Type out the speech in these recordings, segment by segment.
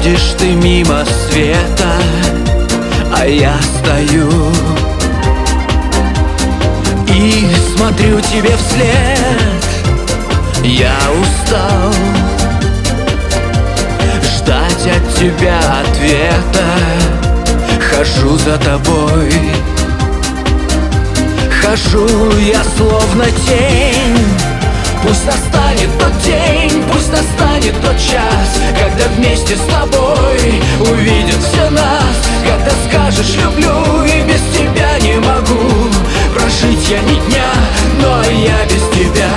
Едешь ты мимо света, а я стою и смотрю тебе вслед. Я устал ждать от тебя ответа. Хожу за тобой, хожу я словно тень. Пусть настанет тот день, пусть настанет тот час, когда вместе с тобой увидят все нас. Когда скажешь люблю и без тебя не могу прожить я ни дня, но я без тебя.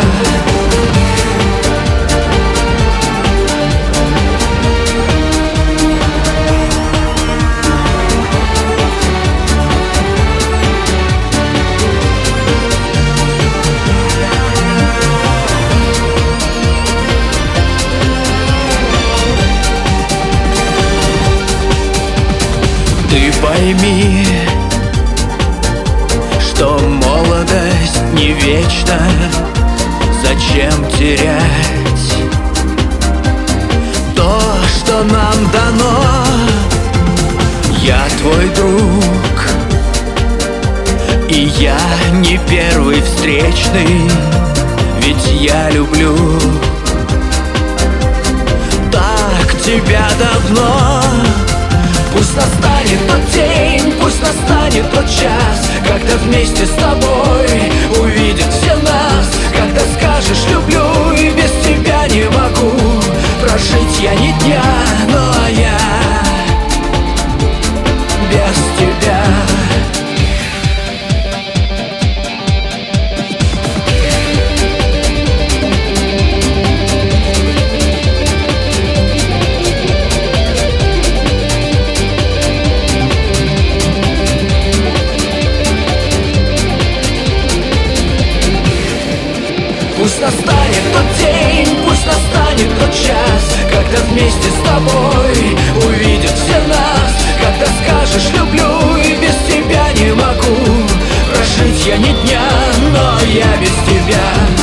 Ты пойми, что молодость не вечна. Зачем терять то, что нам дано? Я твой друг, и я не первый встречный, ведь я люблю так тебя давно. Пусть настанет тот день, пусть настанет тот час, когда вместе с тобой увидят все нас. Когда скажешь люблю и без тебя не могу прожить я ни дня, но я без тебя. Пусть настанет тот день, пусть настанет тот час, когда вместе с тобой увидят все нас. Когда скажешь люблю и без тебя не могу прожить я ни дня, но я без тебя.